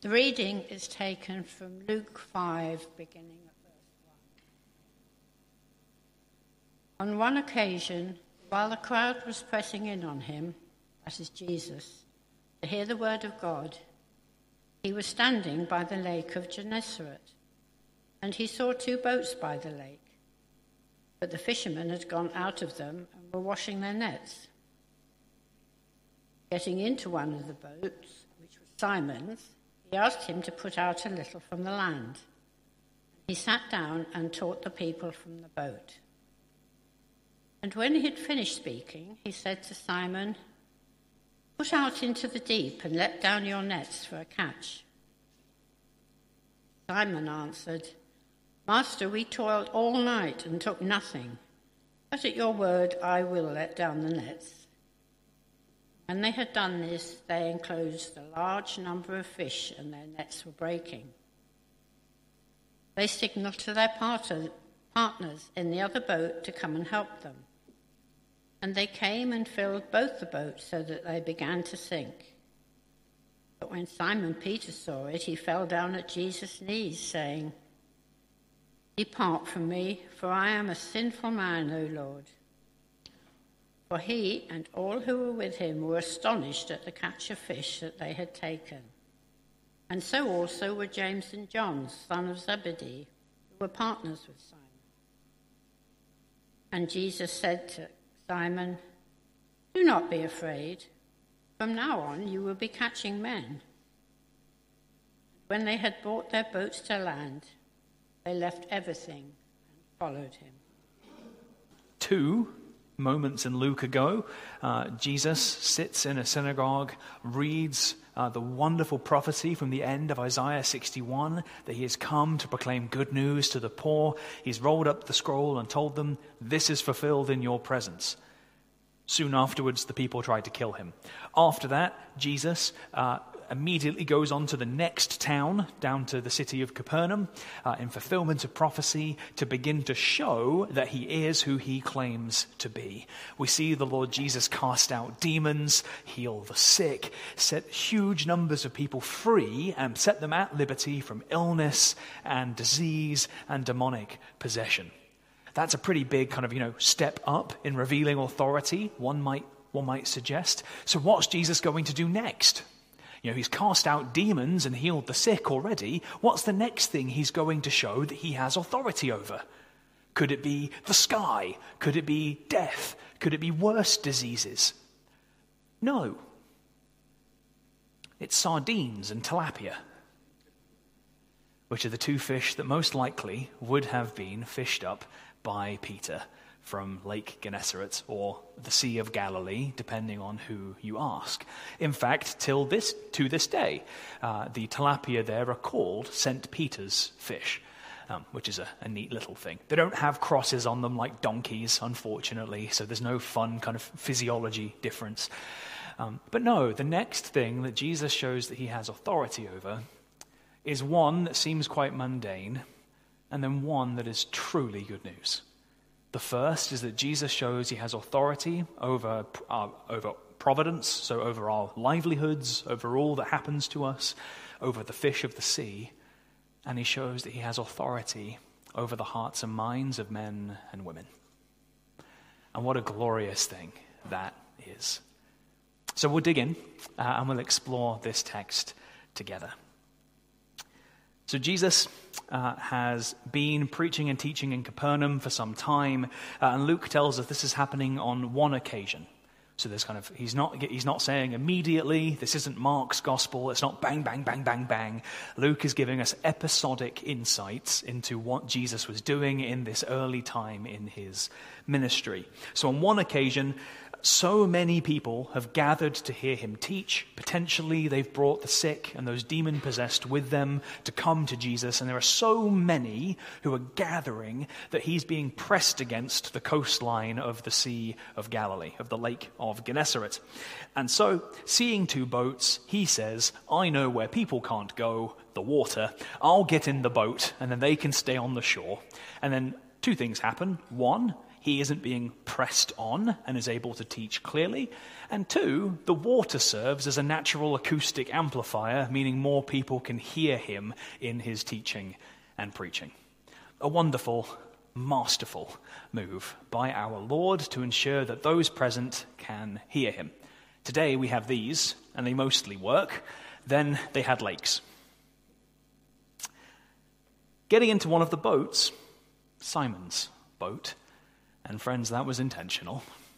The reading is taken from Luke 5, beginning at verse 1. On one occasion, while the crowd was pressing in on him, that is Jesus, to hear the word of God, he was standing by the lake of Gennesaret, and he saw 2 boats by the lake, but the fishermen had gone out of them and were washing their nets. Getting into one of the boats, which was Simon's, he asked him to put out a little from the land. He sat down and taught the people from the boat. And when he had finished speaking, he said to Simon, "Put out into the deep and let down your nets for a catch." Simon answered, "Master, we toiled all night and took nothing, but at your word I will let down the nets." When they had done this, they enclosed a large number of fish, and their nets were breaking. They signaled to their partners in the other boat to come and help them. And they came and filled both the boats so that they began to sink. But when Simon Peter saw it, he fell down at Jesus' knees, saying, "Depart from me, for I am a sinful man, O Lord." For he and all who were with him were astonished at the catch of fish that they had taken. And so also were James and John, son of Zebedee, who were partners with Simon. And Jesus said to Simon, "Do not be afraid. From now on you will be catching men." When they had brought their boats to land, they left everything and followed him. 2 moments in Luke ago, Jesus sits in a synagogue, reads the wonderful prophecy from the end of Isaiah 61, that he has come to proclaim good news to the poor. He's rolled up the scroll and told them, "This is fulfilled in your presence." Soon afterwards, the people tried to kill him. After that, Jesus immediately goes on to the next town, down to the city of Capernaum, in fulfillment of prophecy, to begin to show that he is who he claims to be. We see the Lord Jesus cast out demons, heal the sick, set huge numbers of people free, and set them at liberty from illness and disease and demonic possession. That's a pretty big kind of, step up in revealing authority, one might suggest. So what's Jesus going to do next? He's cast out demons and healed the sick already. What's the next thing he's going to show that he has authority over? Could it be the sky? Could it be death? Could it be worse diseases? No. It's sardines and tilapia, which are the 2 fish that most likely would have been fished up by Peter from Lake Gennesaret or the Sea of Galilee, depending on who you ask. In fact, to this day, the tilapia there are called St. Peter's fish, which is a neat little thing. They don't have crosses on them like donkeys, unfortunately, so there's no fun kind of physiology difference. But no, the next thing that Jesus shows that he has authority over is one that seems quite mundane, and then one that is truly good news. The first is that Jesus shows he has authority over providence, so over our livelihoods, over all that happens to us, over the fish of the sea. And he shows that he has authority over the hearts and minds of men and women. And what a glorious thing that is. So we'll dig in and we'll explore this text together. So Jesus has been preaching and teaching in Capernaum for some time, and Luke tells us this is happening on one occasion. So there's he's not saying immediately. This isn't Mark's gospel. It's not bang, bang, bang, bang, bang. Luke is giving us episodic insights into what Jesus was doing in this early time in his ministry. So on one occasion, so many people have gathered to hear him teach. Potentially they've brought the sick and those demon-possessed with them to come to Jesus. And there are so many who are gathering that he's being pressed against the coastline of the Sea of Galilee, of the Lake of Gennesaret. And so, seeing 2 boats, he says, "I know where people can't go, the water. I'll get in the boat and then they can stay on the shore." And then 2 things happen. One, he isn't being pressed on and is able to teach clearly. And 2, the water serves as a natural acoustic amplifier, meaning more people can hear him in his teaching and preaching. A wonderful, masterful move by our Lord to ensure that those present can hear him. Today we have these, and they mostly work. Then they had lakes. Getting into one of the boats, Simon's boat, and friends, that was intentional.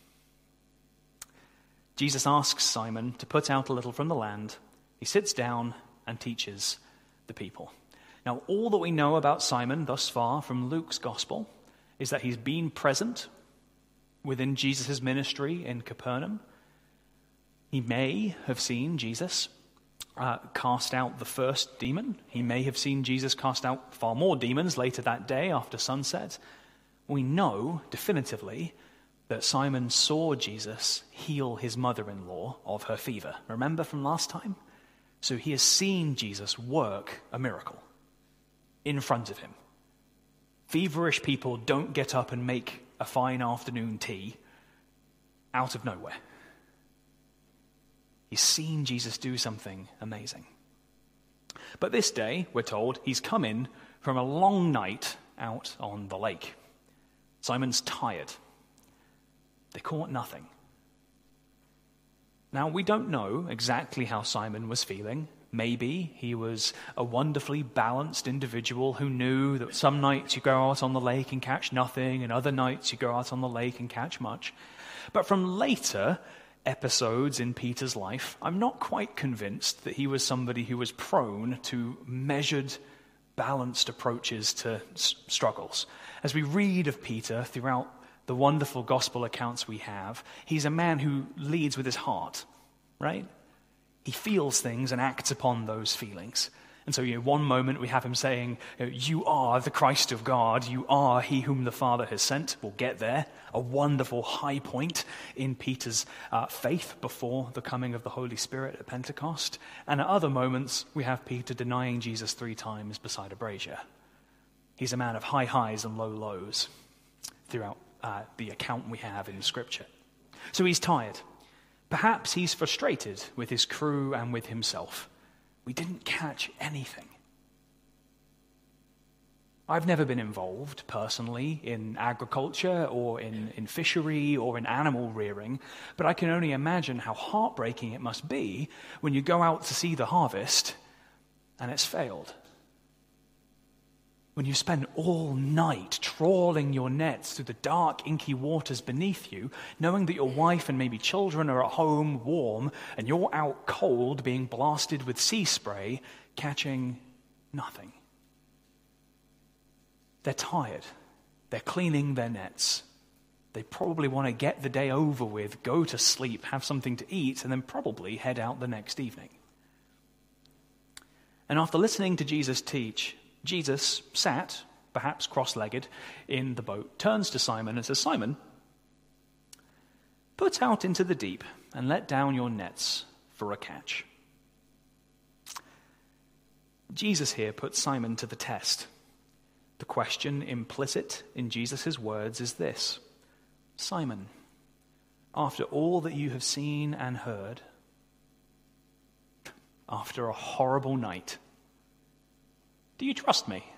Jesus asks Simon to put out a little from the land. He sits down and teaches the people. Now, all that we know about Simon thus far from Luke's gospel is that he's been present within Jesus' ministry in Capernaum. He may have seen Jesus cast out the first demon. He may have seen Jesus cast out far more demons later that day after sunset. We know definitively that Simon saw Jesus heal his mother-in-law of her fever. Remember from last time? So he has seen Jesus work a miracle in front of him. Feverish people don't get up and make a fine afternoon tea out of nowhere. He's seen Jesus do something amazing. But this day, we're told, he's come in from a long night out on the lake. Simon's tired. They caught nothing. Now, we don't know exactly how Simon was feeling. Maybe he was a wonderfully balanced individual who knew that some nights you go out on the lake and catch nothing, and other nights you go out on the lake and catch much. But from later episodes in Peter's life, I'm not quite convinced that he was somebody who was prone to measured, balanced approaches to struggles. As we read of Peter throughout the wonderful gospel accounts we have, he's a man who leads with his heart, right? He feels things and acts upon those feelings. And so, one moment we have him saying, you are the Christ of God, you are he whom the Father has sent. We'll get there. A wonderful high point in Peter's faith before the coming of the Holy Spirit at Pentecost. And at other moments, we have Peter denying Jesus 3 times beside a brazier. He's a man of high highs and low lows throughout the account we have in Scripture. So he's tired. Perhaps he's frustrated with his crew and with himself. We didn't catch anything. I've never been involved personally in agriculture or in fishery or in animal rearing, but I can only imagine how heartbreaking it must be when you go out to see the harvest and it's failed. When you spend all night trawling your nets through the dark, inky waters beneath you, knowing that your wife and maybe children are at home warm, and you're out cold being blasted with sea spray, catching nothing. They're tired. They're cleaning their nets. They probably want to get the day over with, go to sleep, have something to eat, and then probably head out the next evening. And after listening to Jesus teach, Jesus sat, perhaps cross-legged, in the boat, turns to Simon and says, Simon, put out into the deep and let down your nets for a catch. Jesus here puts Simon to the test. The question implicit in Jesus' words is this: Simon, after all that you have seen and heard, after a horrible night, do you trust me?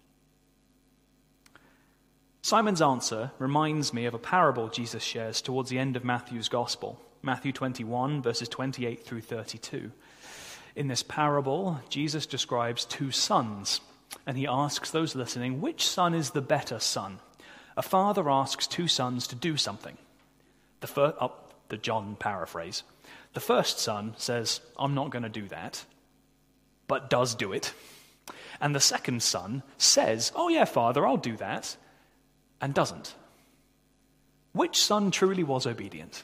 Simon's answer reminds me of a parable Jesus shares towards the end of Matthew's Gospel, Matthew 21, verses 28 through 32. In this parable, Jesus describes 2 sons, and he asks those listening, which son is the better son? A father asks 2 sons to do something. The John paraphrase. The first son says, I'm not going to do that, but does do it. And the second son says, oh yeah, Father, I'll do that, and doesn't. Which son truly was obedient?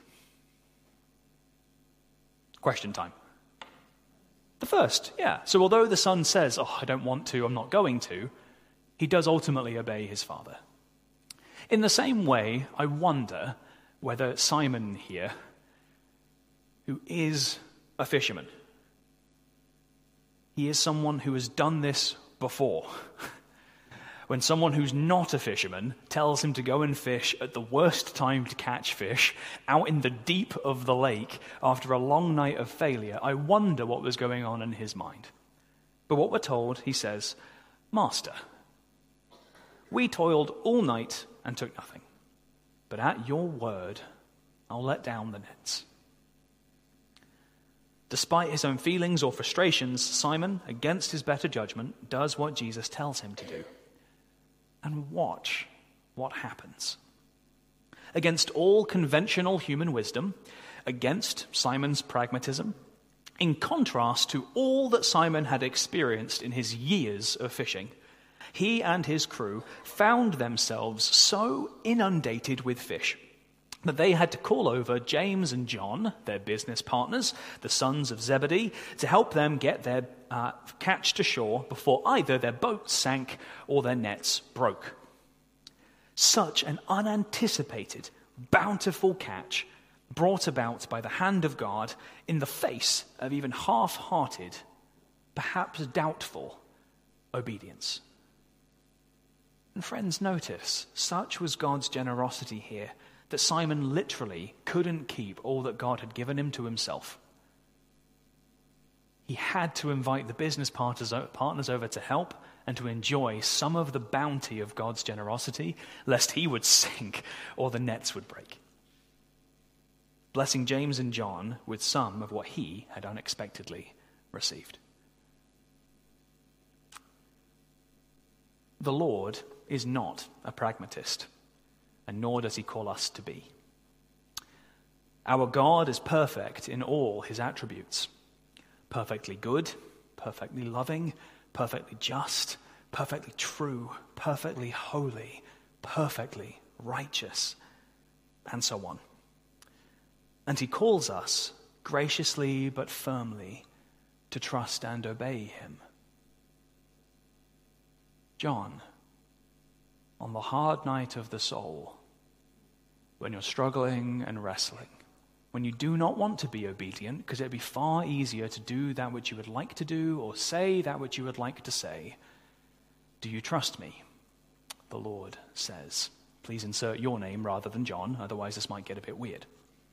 Question time. The first, yeah. So although the son says, oh, I don't want to, I'm not going to, he does ultimately obey his father. In the same way, I wonder whether Simon here, who is a fisherman, he is someone who has done this before. when someone who's not a fisherman tells him to go and fish at the worst time to catch fish, out in the deep of the lake after a long night of failure, I wonder what was going on in his mind. But what we're told, he says, "Master, we toiled all night and took nothing, but at your word, I'll let down the nets." Despite his own feelings or frustrations, Simon, against his better judgment, does what Jesus tells him to do. And watch what happens. Against all conventional human wisdom, against Simon's pragmatism, in contrast to all that Simon had experienced in his years of fishing, he and his crew found themselves so inundated with fish that they had to call over James and John, their business partners, the sons of Zebedee, to help them get their catch to shore before either their boats sank or their nets broke. Such an unanticipated, bountiful catch brought about by the hand of God in the face of even half-hearted, perhaps doubtful, obedience. And friends, notice, such was God's generosity here, that Simon literally couldn't keep all that God had given him to himself. He had to invite the business partners over to help and to enjoy some of the bounty of God's generosity, lest he would sink or the nets would break. Blessing James and John with some of what he had unexpectedly received. The Lord is not a pragmatist, and nor does he call us to be. Our God is perfect in all his attributes. Perfectly good, perfectly loving, perfectly just, perfectly true, perfectly holy, perfectly righteous, and so on. And he calls us, graciously but firmly, to trust and obey him. John, on the hard night of the soul, when you're struggling and wrestling, when you do not want to be obedient, because it'd be far easier to do that which you would like to do or say that which you would like to say, do you trust me? The Lord says. Please insert your name rather than John, otherwise this might get a bit weird.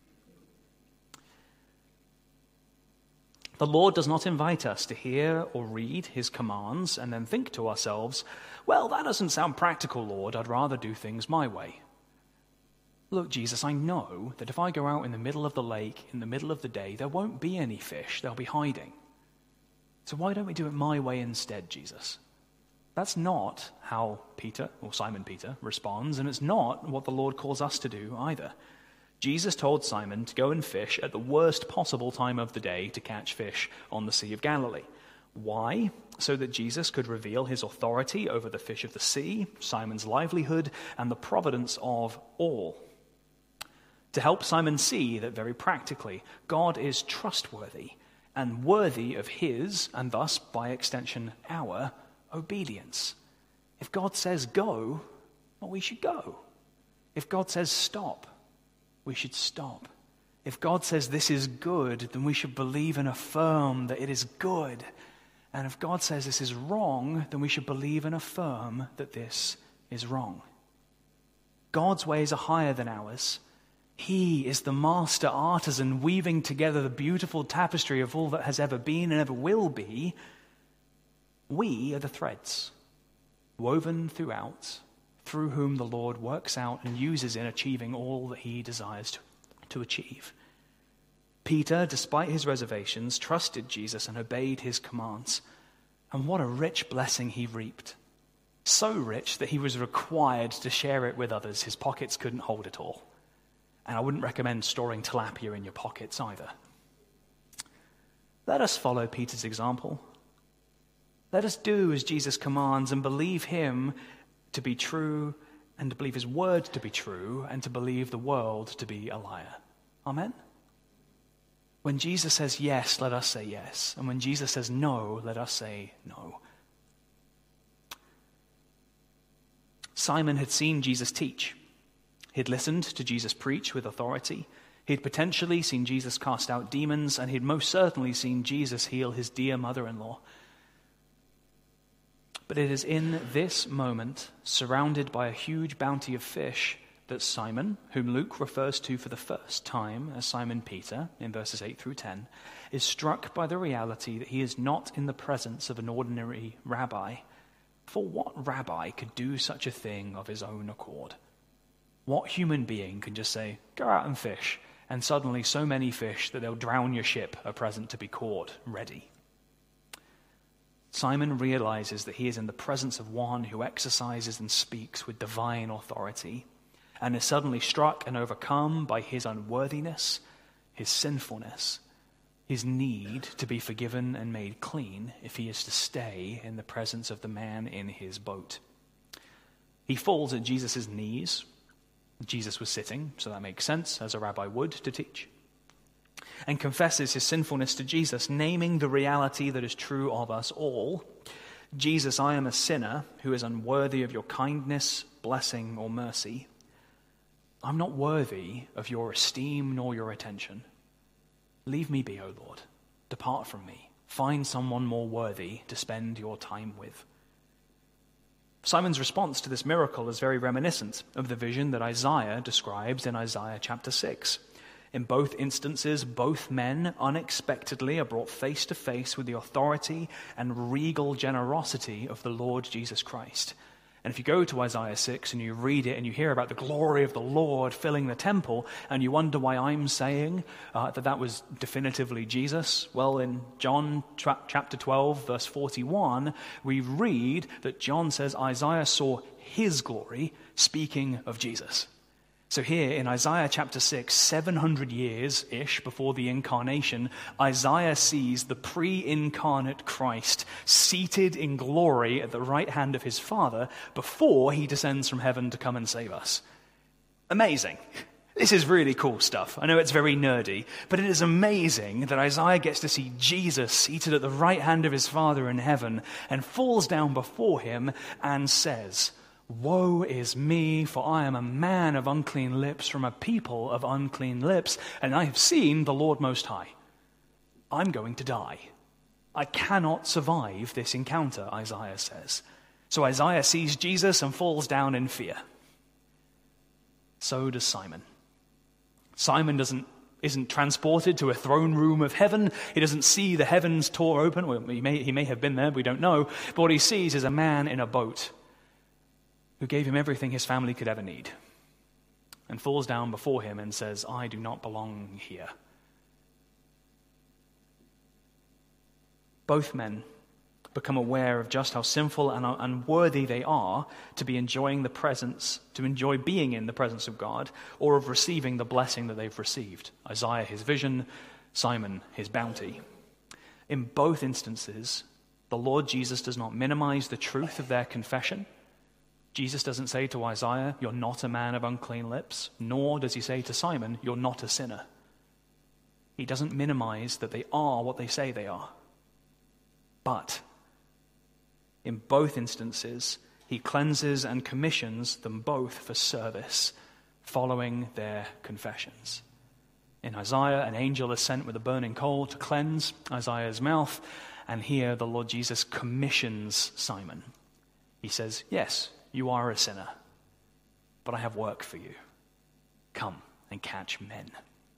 The Lord does not invite us to hear or read his commands and then think to ourselves, well, that doesn't sound practical, Lord. I'd rather do things my way. Look, Jesus, I know that if I go out in the middle of the lake, in the middle of the day, there won't be any fish. They'll be hiding. So why don't we do it my way instead, Jesus? That's not how Peter, or Simon Peter, responds, and it's not what the Lord calls us to do either. Jesus told Simon to go and fish at the worst possible time of the day to catch fish on the Sea of Galilee. Why? So that Jesus could reveal his authority over the fish of the sea, Simon's livelihood, and the providence of all. To help Simon see that very practically, God is trustworthy and worthy of his, and thus, by extension, our obedience. If God says go, well, we should go. If God says stop, we should stop. If God says this is good, then we should believe and affirm that it is good. And if God says this is wrong, then we should believe and affirm that this is wrong. God's ways are higher than ours. He is the master artisan weaving together the beautiful tapestry of all that has ever been and ever will be. We are the threads, woven throughout, through whom the Lord works out and uses in achieving all that he desires to achieve. Peter, despite his reservations, trusted Jesus and obeyed his commands. And what a rich blessing he reaped. So rich that he was required to share it with others. His pockets couldn't hold it all. And I wouldn't recommend storing tilapia in your pockets either. Let us follow Peter's example. Let us do as Jesus commands and believe him to be true, and to believe his word to be true, and to believe the world to be a liar. Amen? When Jesus says yes, let us say yes. And when Jesus says no, let us say no. Simon had seen Jesus teach. He'd listened to Jesus preach with authority. He'd potentially seen Jesus cast out demons, and he'd most certainly seen Jesus heal his dear mother-in-law. But it is in this moment, surrounded by a huge bounty of fish, that Simon, whom Luke refers to for the first time as Simon Peter, in verses 8 through 10, is struck by the reality that he is not in the presence of an ordinary rabbi. For what rabbi could do such a thing of his own accord? What human being can just say, go out and fish, and suddenly so many fish that they'll drown your ship are present to be caught, ready? Simon realizes that he is in the presence of one who exercises and speaks with divine authority, and is suddenly struck and overcome by his unworthiness, his sinfulness, his need to be forgiven and made clean if he is to stay in the presence of the man in his boat. He falls at Jesus' knees. Jesus was sitting, so that makes sense, as a rabbi would to teach, and confesses his sinfulness to Jesus, naming the reality that is true of us all. Jesus, I am a sinner who is unworthy of your kindness, blessing, or mercy. I'm not worthy of your esteem nor your attention. Leave me be, O Lord. Depart from me. Find someone more worthy to spend your time with. Simon's response to this miracle is very reminiscent of the vision that Isaiah describes in Isaiah chapter 6. In both instances, both men unexpectedly are brought face to face with the authority and regal generosity of the Lord Jesus Christ. And if you go to Isaiah 6 and you read it and you hear about the glory of the Lord filling the temple, and you wonder why I'm saying that was definitively Jesus, well, in John chapter 12, verse 41, we read that John says Isaiah saw his glory, speaking of Jesus. So here in Isaiah chapter 6, 700 years-ish before the incarnation, Isaiah sees the pre-incarnate Christ seated in glory at the right hand of his Father before he descends from heaven to come and save us. Amazing. This is really cool stuff. I know it's very nerdy, but it is amazing that Isaiah gets to see Jesus seated at the right hand of his Father in heaven and falls down before him and says, "Woe is me, for I am a man of unclean lips from a people of unclean lips, and I have seen the Lord Most High. I'm going to die. I cannot survive this encounter," Isaiah says. So Isaiah sees Jesus and falls down in fear. So does Simon. Simon isn't transported to a throne room of heaven. He doesn't see the heavens tore open. Well, he may have been there, we don't know. But what he sees is a man in a boat who gave him everything his family could ever need, and falls down before him and says, "I do not belong here." Both men become aware of just how sinful and unworthy they are to be enjoy being in the presence of God, or of receiving the blessing that they've received. Isaiah, his vision; Simon, his bounty. In both instances, the Lord Jesus does not minimize the truth of their confession. Jesus doesn't say to Isaiah, "You're not a man of unclean lips," nor does he say to Simon, "You're not a sinner." He doesn't minimize that they are what they say they are. But in both instances, he cleanses and commissions them both for service, following their confessions. In Isaiah, an angel is sent with a burning coal to cleanse Isaiah's mouth, and here the Lord Jesus commissions Simon. He says, "Yes, you are a sinner, but I have work for you. Come and catch men."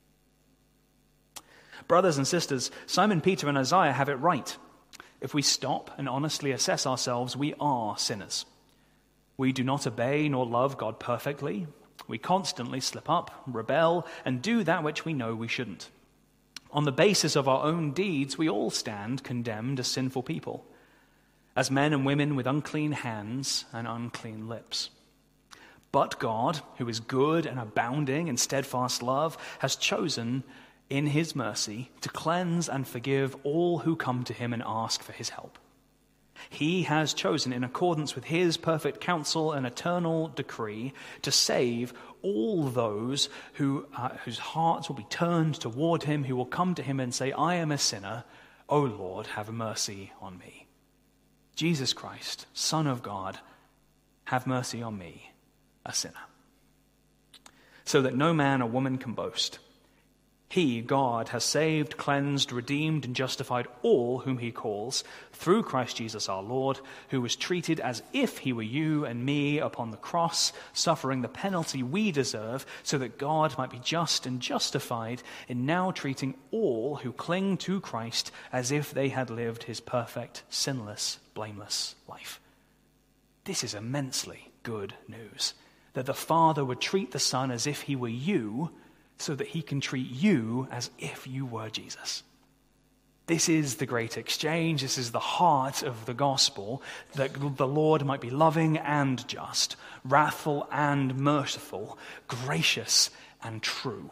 Brothers and sisters, Simon Peter and Isaiah have it right. If we stop and honestly assess ourselves, we are sinners. We do not obey nor love God perfectly. We constantly slip up, rebel, and do that which we know we shouldn't. On the basis of our own deeds, we all stand condemned as sinful people, as men and women with unclean hands and unclean lips. But God, who is good and abounding in steadfast love, has chosen in his mercy to cleanse and forgive all who come to him and ask for his help. He has chosen, in accordance with his perfect counsel and eternal decree, to save all those whose hearts will be turned toward him, who will come to him and say, "I am a sinner. O Lord, have mercy on me." Jesus Christ, Son of God, have mercy on me, a sinner. So that no man or woman can boast. He, God, has saved, cleansed, redeemed, and justified all whom he calls, through Christ Jesus our Lord, who was treated as if he were you and me upon the cross, suffering the penalty we deserve, so that God might be just and justified in now treating all who cling to Christ as if they had lived his perfect, sinless, blameless life. This is immensely good news, that the Father would treat the Son as if he were you, so that he can treat you as if you were Jesus. This is the great exchange. This is the heart of the gospel, that the Lord might be loving and just, wrathful and merciful, gracious and true.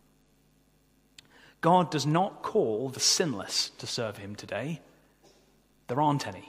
God does not call the sinless to serve him today. There aren't any,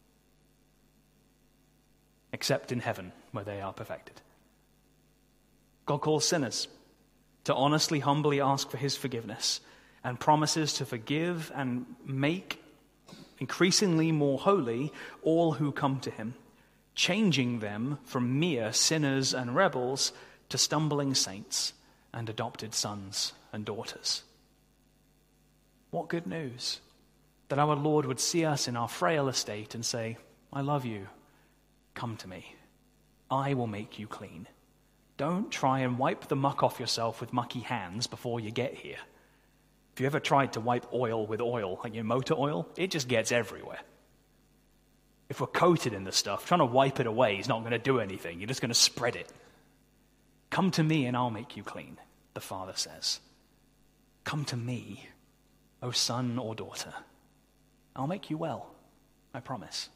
except in heaven, where they are perfected. God calls sinners to honestly, humbly ask for his forgiveness, and promises to forgive and make increasingly more holy all who come to him, changing them from mere sinners and rebels to stumbling saints and adopted sons and daughters. What good news that our Lord would see us in our frail estate and say, I love you, come to me, I will make you clean. Don't try and wipe the muck off yourself with mucky hands before you get here. If you ever tried to wipe oil with oil, like your motor oil, it just gets everywhere. If we're coated in this stuff, trying to wipe it away is not going to do anything. You're just going to spread it. Come to me and I'll make you clean, the Father says. Come to me, O son or daughter. I'll make you well, I promise.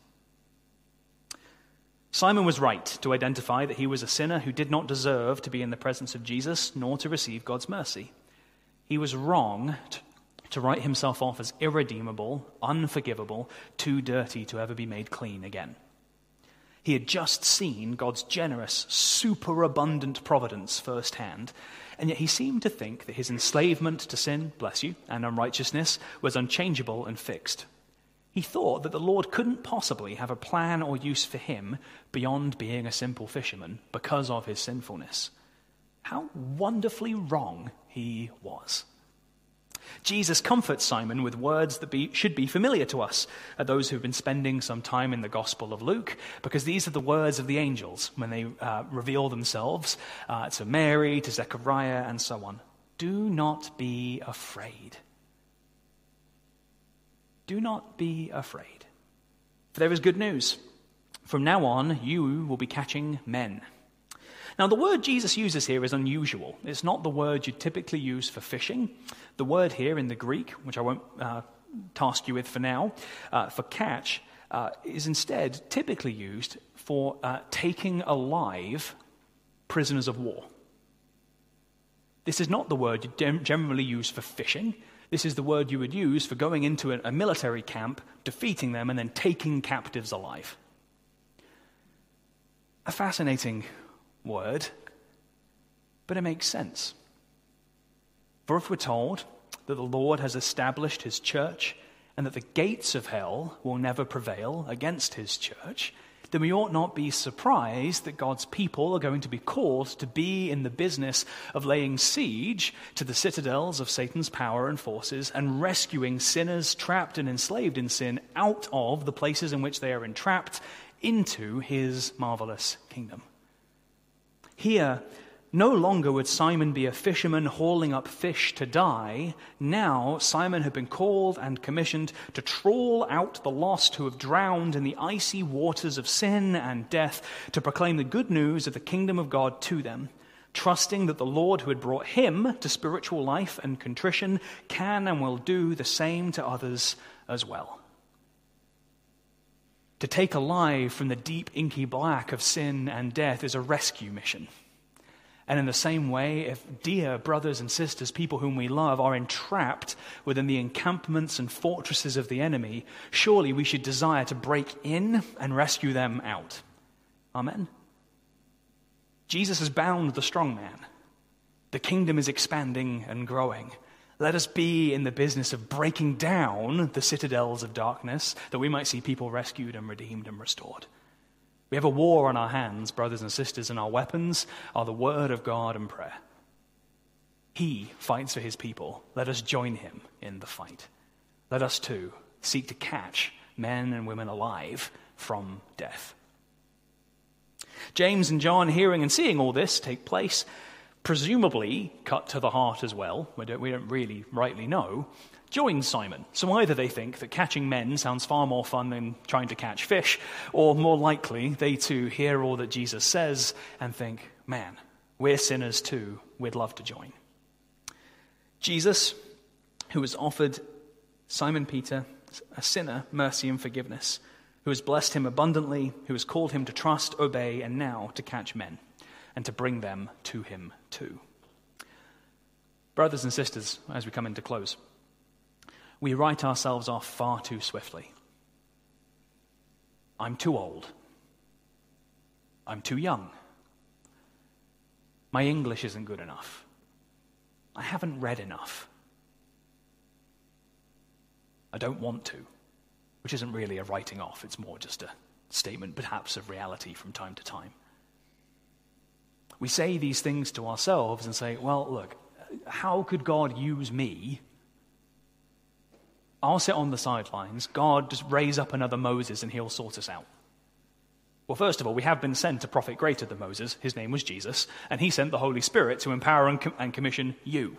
Simon was right to identify that he was a sinner who did not deserve to be in the presence of Jesus, nor to receive God's mercy. He was wrong to write himself off as irredeemable, unforgivable, too dirty to ever be made clean again. He had just seen God's generous, superabundant providence firsthand, and yet he seemed to think that his enslavement to sin, bless you, and unrighteousness was unchangeable and fixed. He thought that the Lord couldn't possibly have a plan or use for him beyond being a simple fisherman because of his sinfulness. How wonderfully wrong he was. Jesus comforts Simon with words that should be familiar to us, those who've been spending some time in the Gospel of Luke, because these are the words of the angels when they reveal themselves to Mary, to Zechariah, and so on. Do not be afraid. Do not be afraid. For there is good news. From now on, you will be catching men. Now, the word Jesus uses here is unusual. It's not the word you typically use for fishing. The word here in the Greek, which I won't task you with for now, for catch, is instead typically used for taking alive prisoners of war. This is not the word you generally use for fishing. This is the word you would use for going into a military camp, defeating them, and then taking captives alive. A fascinating word, but it makes sense. For if we're told that the Lord has established his church and that the gates of hell will never prevail against his church, then we ought not be surprised that God's people are going to be called to be in the business of laying siege to the citadels of Satan's power and forces and rescuing sinners trapped and enslaved in sin out of the places in which they are entrapped into his marvelous kingdom. Here, no longer would Simon be a fisherman hauling up fish to die. Now Simon had been called and commissioned to trawl out the lost who have drowned in the icy waters of sin and death, to proclaim the good news of the kingdom of God to them, trusting that the Lord who had brought him to spiritual life and contrition can and will do the same to others as well. To take alive from the deep inky black of sin and death is a rescue mission. And in the same way, if dear brothers and sisters, people whom we love, are entrapped within the encampments and fortresses of the enemy, surely we should desire to break in and rescue them out. Amen? Jesus has bound the strong man. The kingdom is expanding and growing. Let us be in the business of breaking down the citadels of darkness, that we might see people rescued and redeemed and restored. We have a war on our hands, brothers and sisters, and our weapons are the word of God and prayer. He fights for his people. Let us join him in the fight. Let us too seek to catch men and women alive from death. James and John, hearing and seeing all this take place, presumably cut to the heart as well, we don't really rightly know, join Simon. So either they think that catching men sounds far more fun than trying to catch fish, or more likely they too hear all that Jesus says and think, man, we're sinners too, we'd love to join. Jesus, who has offered Simon Peter, a sinner, mercy and forgiveness, who has blessed him abundantly, who has called him to trust, obey, and now to catch men, and to bring them to him too. Brothers and sisters, as we come into close, we write ourselves off far too swiftly. I'm too old. I'm too young. My English isn't good enough. I haven't read enough. I don't want to. Which isn't really a writing off, it's more just a statement perhaps of reality from time to time. We say these things to ourselves and say, well, look, how could God use me? I'll sit on the sidelines, God just raise up another Moses and he'll sort us out. Well, first of all, we have been sent a prophet greater than Moses, his name was Jesus, and he sent the Holy Spirit to empower and commission you.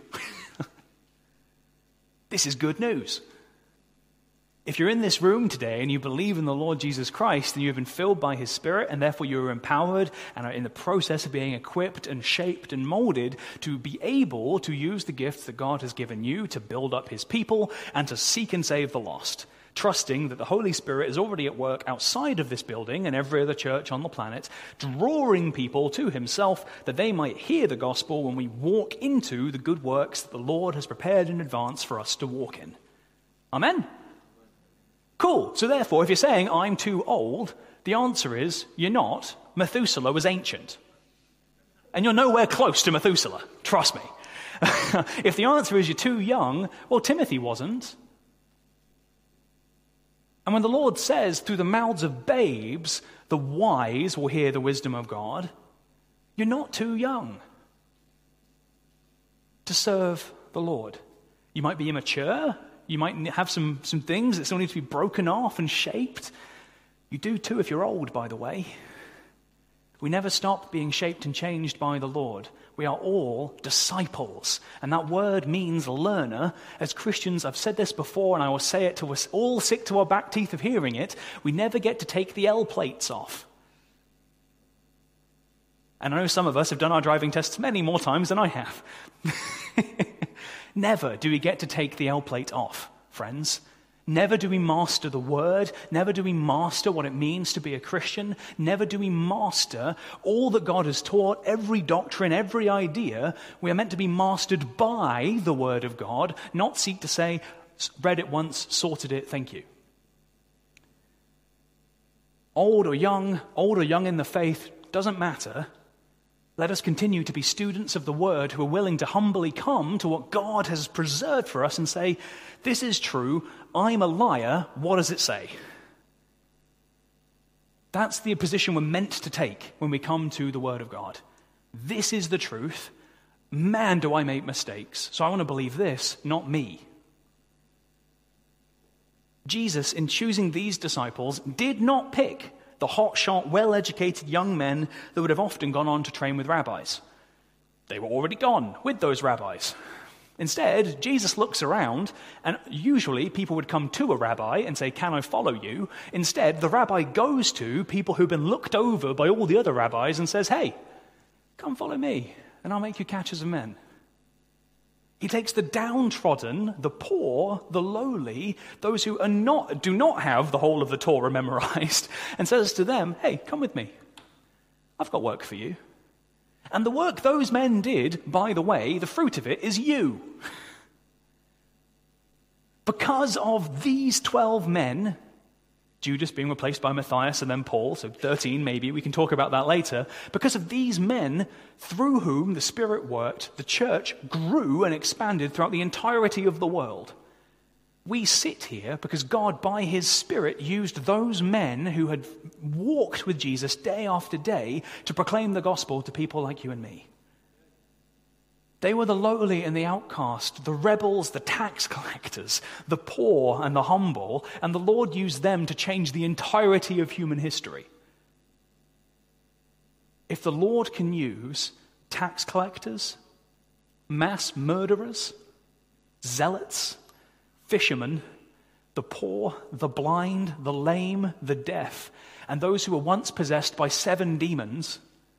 This is good news. If you're in this room today and you believe in the Lord Jesus Christ, then you have been filled by his Spirit, and therefore you are empowered and are in the process of being equipped and shaped and molded to be able to use the gifts that God has given you to build up his people and to seek and save the lost, trusting that the Holy Spirit is already at work outside of this building and every other church on the planet, drawing people to himself that they might hear the gospel when we walk into the good works that the Lord has prepared in advance for us to walk in. Amen? Cool. So therefore, if you're saying, I'm too old, the answer is, you're not. Methuselah was ancient. And you're nowhere close to Methuselah. Trust me. If the answer is you're too young, well, Timothy wasn't. And when the Lord says, through the mouths of babes, the wise will hear the wisdom of God, you're not too young to serve the Lord. You might be immature. You might have some things that still need to be broken off and shaped. You do too if you're old, by the way. We never stop being shaped and changed by the Lord. We are all disciples. And that word means learner. As Christians, I've said this before and I will say it till we're all sick to our back teeth of hearing it. We never get to take the L plates off. And I know some of us have done our driving tests many more times than I have. Never do we get to take the L plate off, friends. Never do we master the word. Never do we master what it means to be a Christian. Never do we master all that God has taught, every doctrine, every idea. We are meant to be mastered by the word of God, not seek to say, read it once, sorted it, thank you. Old or young in the faith, doesn't matter. Let us continue to be students of the word who are willing to humbly come to what God has preserved for us and say, this is true, I'm a liar, what does it say? That's the position we're meant to take when we come to the word of God. This is the truth. Man, do I make mistakes. So I want to believe this, not me. Jesus, in choosing these disciples, did not pick the hotshot, well-educated young men that would have often gone on to train with rabbis. They were already gone with those rabbis. Instead, Jesus looks around, and usually people would come to a rabbi and say, can I follow you? Instead, the rabbi goes to people who've been looked over by all the other rabbis and says, hey, come follow me, and I'll make you catchers of men. He takes the downtrodden, the poor, the lowly, those who do not have the whole of the Torah memorized, and says to them, hey, come with me. I've got work for you. And the work those men did, by the way, the fruit of it is you. Because of these 12 men, Judas being replaced by Matthias and then Paul, so 13 maybe, we can talk about that later. Because of these men, through whom the Spirit worked, the church grew and expanded throughout the entirety of the world. We sit here because God, by his Spirit, used those men who had walked with Jesus day after day to proclaim the gospel to people like you and me. They were the lowly and the outcast, the rebels, the tax collectors, the poor and the humble, and the Lord used them to change the entirety of human history. If the Lord can use tax collectors, mass murderers, zealots, fishermen, the poor, the blind, the lame, the deaf, and those who were once possessed by 7 demons,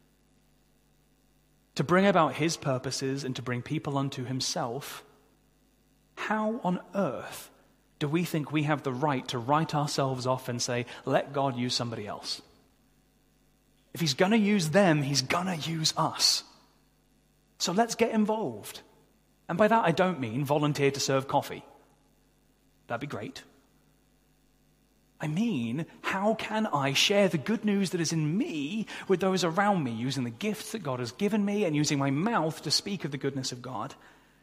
to bring about his purposes and to bring people unto himself, how on earth do we think we have the right to write ourselves off and say, let God use somebody else? If he's going to use them, he's going to use us. So let's get involved. And by that I don't mean volunteer to serve coffee. That'd be great. I mean, how can I share the good news that is in me with those around me, using the gifts that God has given me and using my mouth to speak of the goodness of God?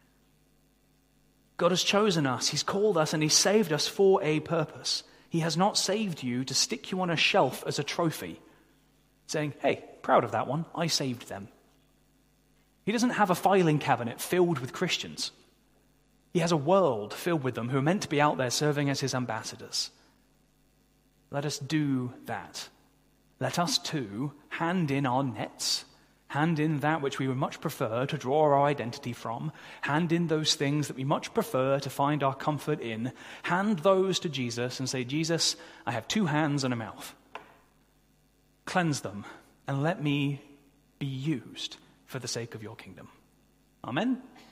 God has chosen us, he's called us, and he's saved us for a purpose. He has not saved you to stick you on a shelf as a trophy, saying, hey, proud of that one, I saved them. He doesn't have a filing cabinet filled with Christians. He has a world filled with them who are meant to be out there serving as his ambassadors. Let us do that. Let us too hand in our nets, hand in that which we would much prefer to draw our identity from, hand in those things that we much prefer to find our comfort in, hand those to Jesus and say, Jesus, I have 2 hands and a mouth. Cleanse them and let me be used for the sake of your kingdom. Amen.